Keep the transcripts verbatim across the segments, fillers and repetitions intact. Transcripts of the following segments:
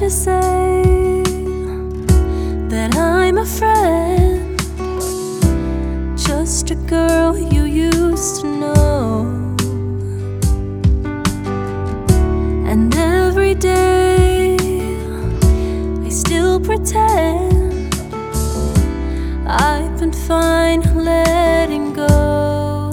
to say that I'm a friend, just a girl you used to know. And every day I still pretend I've been fine letting go,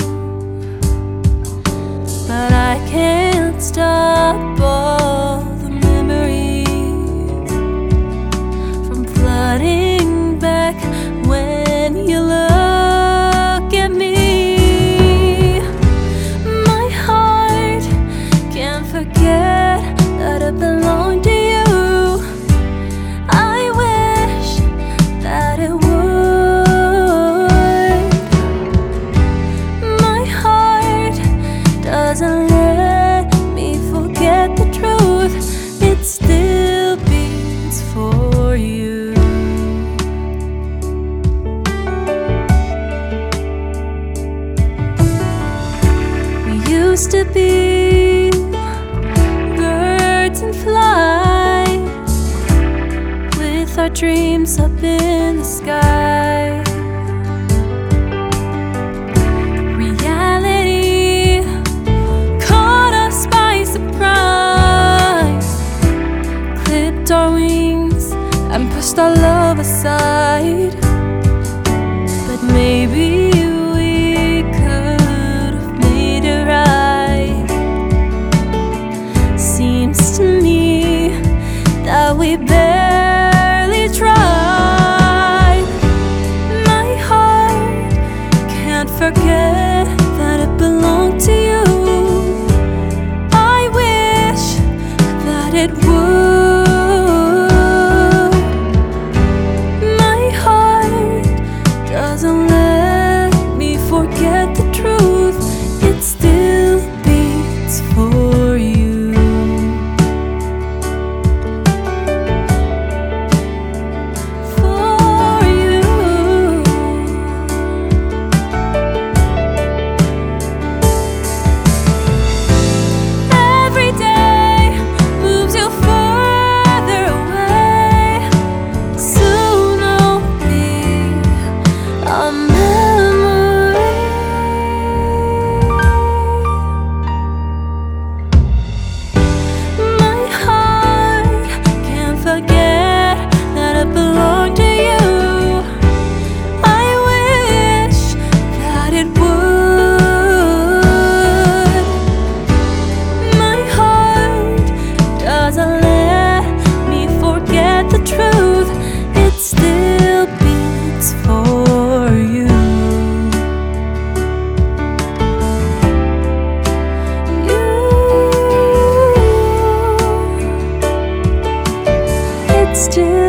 but I can't stop all the memories from flooding back when you look at me. My heart can't forget that it belonged to you. I wish that it would. My heart doesn't let me forget the truth. It still beats for you. We used to be birds and flies, with our dreams up in the sky. Reality caught us by surprise, clipped our wings and pushed our love aside. But maybe we could have made it right. Seems to me that we barely tried. My heart can't forget that it belonged to you. I wish that it would. My heart doesn't let me forget the truth. It still beats for you. Doesn't let me forget the truth. It still beats for you. You. It still